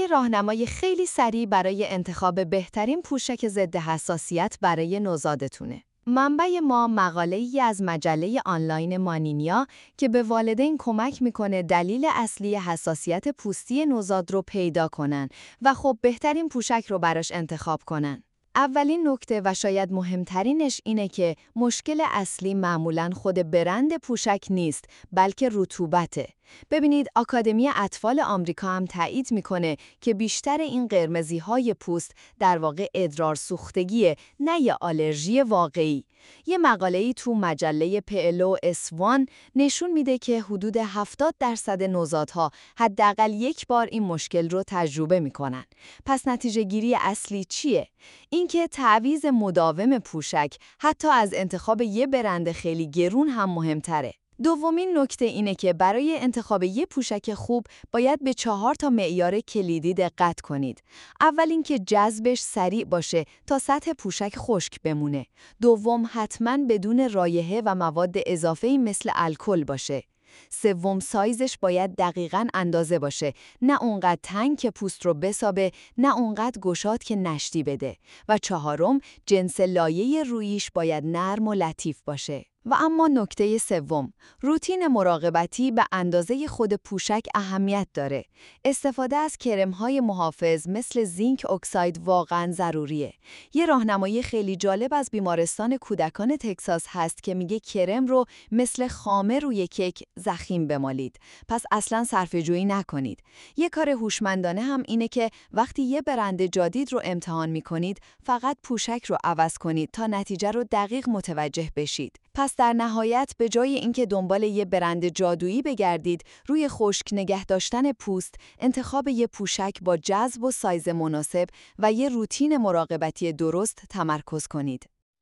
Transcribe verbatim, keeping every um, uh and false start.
یه راهنمای خیلی سریع برای انتخاب بهترین پوشک ضد حساسیت برای نوزادتونه. منبع ما مقاله‌ای از مجله آنلاین مانینیا که به والدین کمک میکنه دلیل اصلی حساسیت پوستی نوزاد رو پیدا کنن و خب بهترین پوشک رو براش انتخاب کنن. اولین نکته و شاید مهمترینش اینه که مشکل اصلی معمولاً خود برند پوشک نیست، بلکه رطوبته. ببینید آکادمی اطفال آمریکا هم تایید میکنه که بیشتر این قرمزی‌های پوست در واقع ادرار سوختگیه، نه یه آلرژی واقعی. یه مقاله‌ای تو مجله پی ال او اس وان نشون میده که حدود هفتاد درصد نوزادها حداقل یک بار این مشکل رو تجربه میکنن. پس نتیجه گیری اصلی چیه؟ اینکه تعویض مداوم پوشک حتی از انتخاب یه برند خیلی گرون هم مهمتره. دومین نکته اینه که برای انتخاب یه پوشک خوب باید به چهار تا معیار کلیدی دقت کنید. اول اینکه جذبش سریع باشه تا سطح پوشک خشک بمونه. دوم حتماً بدون رایحه و مواد اضافه‌ای مثل الکل باشه. سوم سایزش باید دقیقاً اندازه باشه، نه اونقدر تنگ که پوست رو بسابه، نه اونقدر گشاد که نشتی بده. و چهارم جنس لایه رویش باید نرم و لطیف باشه. و اما نکته سوم، روتین مراقبتی به اندازه خود پوشک اهمیت داره. استفاده از کرم‌های محافظ مثل زینک اکساید واقعاً ضروریه. یه راهنمایی خیلی جالب از بیمارستان کودکان تگزاس هست که میگه کرم رو مثل خامه روی کیک ضخیم بمالید. پس اصلاً صرفه‌جویی نکنید. یه کار هوشمندانه هم اینه که وقتی یه برند جدید رو امتحان میکنید، فقط پوشک رو عوض کنید تا نتیجه رو دقیق متوجه بشید. پس در نهایت به جای اینکه دنبال یه برند جادویی بگردید، روی خشک نگه داشتن پوست، انتخاب یه پوشک با جذب و سایز مناسب و یه روتین مراقبتی درست تمرکز کنید.